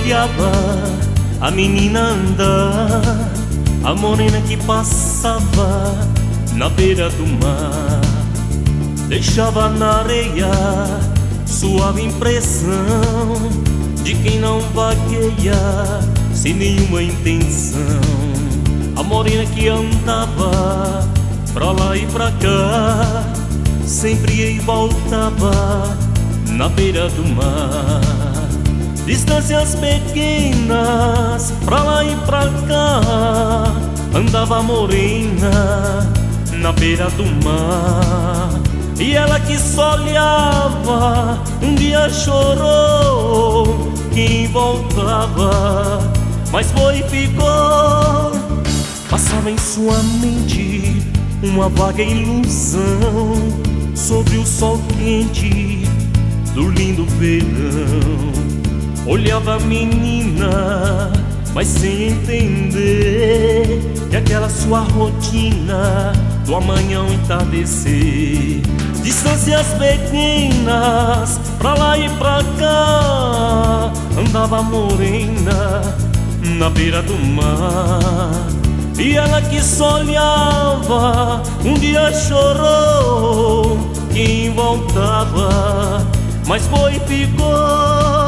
olhava a menina andar, a morena que passava na beira do mar, deixava na areia suave impressão de quem não vagueia sem nenhuma intenção. A morena que andava pra lá e pra cá, sempre ia e voltava na beira do mar. Distâncias pequenas, pra lá e pra cá, andava a morena na beira do mar. E ela que só olhava, um dia chorou quem voltava, mas foi e ficou. Passava em sua mente uma vaga ilusão sobre o sol quente do lindo verão. Olhava a menina, mas sem entender que aquela sua rotina do amanhã ao entardecer. Distâncias pequenas, pra lá e pra cá, andava a morena na beira do mar. E ela que só olhava, um dia chorou quem voltava, mas foi e ficou.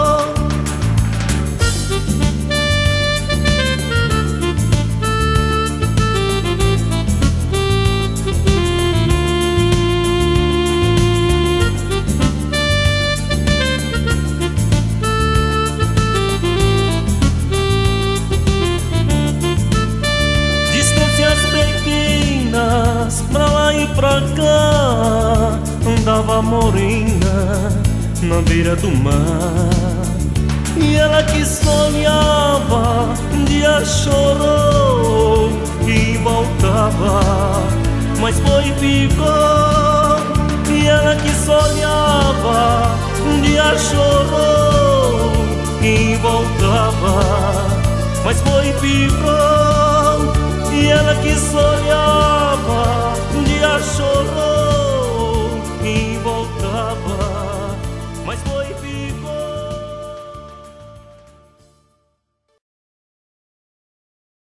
Pra lá e pra cá, andava a morena na beira do mar. E ela que sonhava, um dia chorou e voltava, mas foi e ficou. E ela que sonhava, um dia chorou e voltava, mas foi e ficou.